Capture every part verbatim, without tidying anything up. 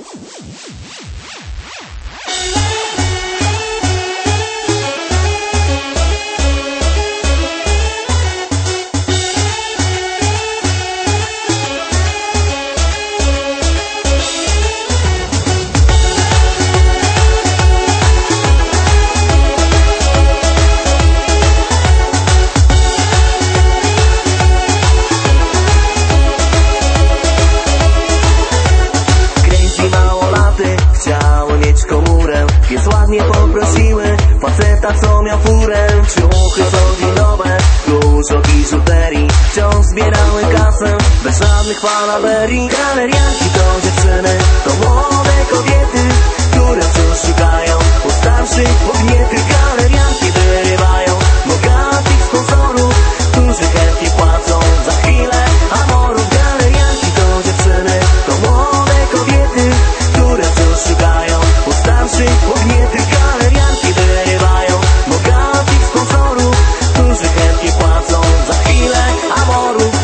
Więc ładnie poprosiły faceta, co miał furę. Ciuchy codzienowe, dużo biżuterii, wciąż zbierały kasę bez żadnych fanaberii. Galerianki to dziewczyny, to młode kobiety, które wciąż szukają u starszych podnietych. Galerianki wyrywają bogatych sponsorów, którzy chętnie płacą za chwilę amorów. Galerianki to dziewczyny, to młode kobiety, które wciąż szukają u starszych podnietych. Galerianki wyrywają bogatych sponsorów, którzy chętnie płacą za chwilę amorów.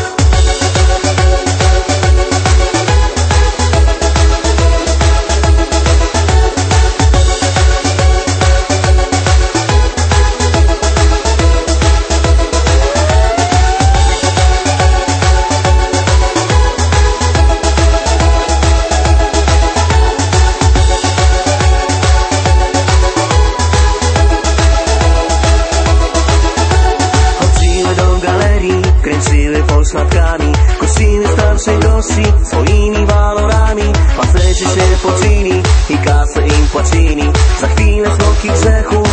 Kręciły pośladkami, gościły starszych gości swoimi walorami. Faceci się pocili i kasę im płacili, za chwilę smoki grzechu